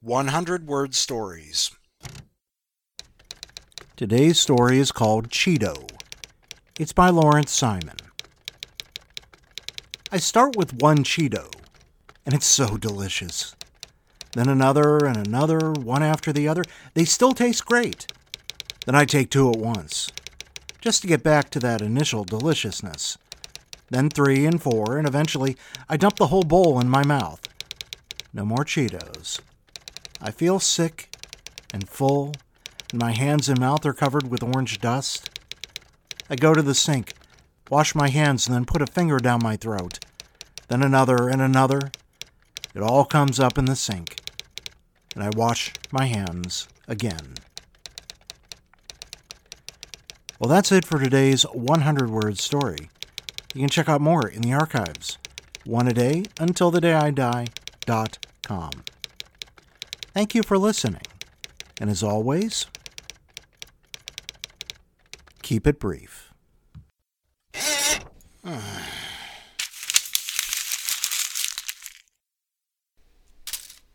100-word stories. Today's story is called Cheeto. It's by Lawrence Simon. I start with one Cheeto, and it's so delicious. Then another and another, one after the other. They still taste great. Then I take two at once, just to get back to that initial deliciousness. Then 3 and 4, and eventually I dump the whole bowl in my mouth. No more Cheetos. I feel sick and full, and my hands and mouth are covered with orange dust. I go to the sink, wash my hands, and then put a finger down my throat. Then another and another. It all comes up in the sink, and I wash my hands again. Well, that's it for today's 100-word story. You can check out more in the archives. oneadayuntilthedayidie.com. Thank you for listening. And as always, keep it brief.